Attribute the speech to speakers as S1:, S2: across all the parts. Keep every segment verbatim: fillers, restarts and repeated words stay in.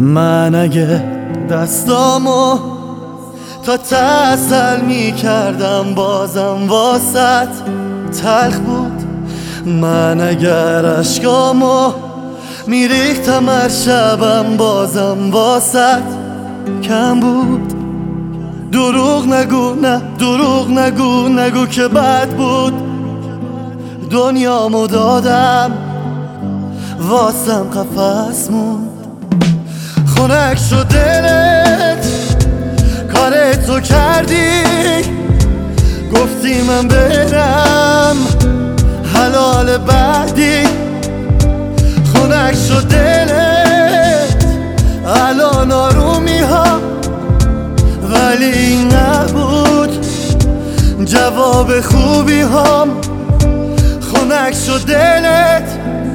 S1: من اگه دستامو تا تسل می کردم بازم واسط تلخ بود. من اگر عشقامو می ریختم هر شبم بازم واسط کم بود. دروغ نگو نه دروغ نگو نگو که بد بود. دنیامو دادم واسم قفس موند. خنک شد دلت کار تو کردی، گفتی من برم حلال بعدی. خنک شد دلت الان آرومی ها، ولی این نبود جواب خوبی هام. خنک شد دلت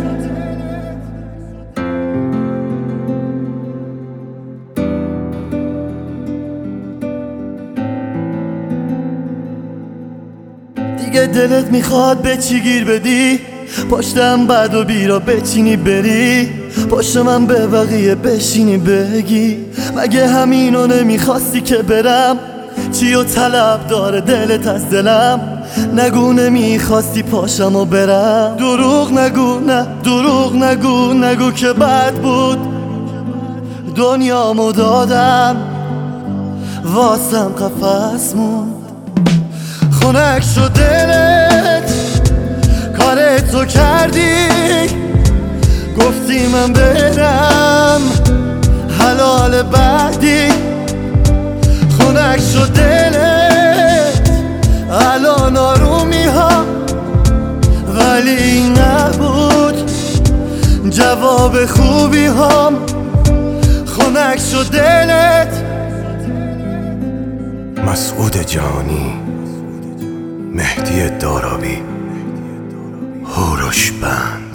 S1: دیگه دلت میخواد به چی گیر بدی؟ پشتم بد و بیرا بچینی بری، پشت من به بقیه بشینی بگی مگه همینو نمیخواستی که برم؟ چی و طلب داره دلت از دلم؟ نگو نمیخواستی پاشم و برم. دروغ نگو نه دروغ نگو نگو که بد بود. دنیامو دادم واسم قفس موند. خنک شد دلت کار تو کردی، گفتی من برم حلال بعدی. خنک شد دلت الان آرومی ها، ولی این نبود جواب خوبی هام. خنک شد دلت.
S2: مسعود جانی، مهدی دارابی، هوروش بند.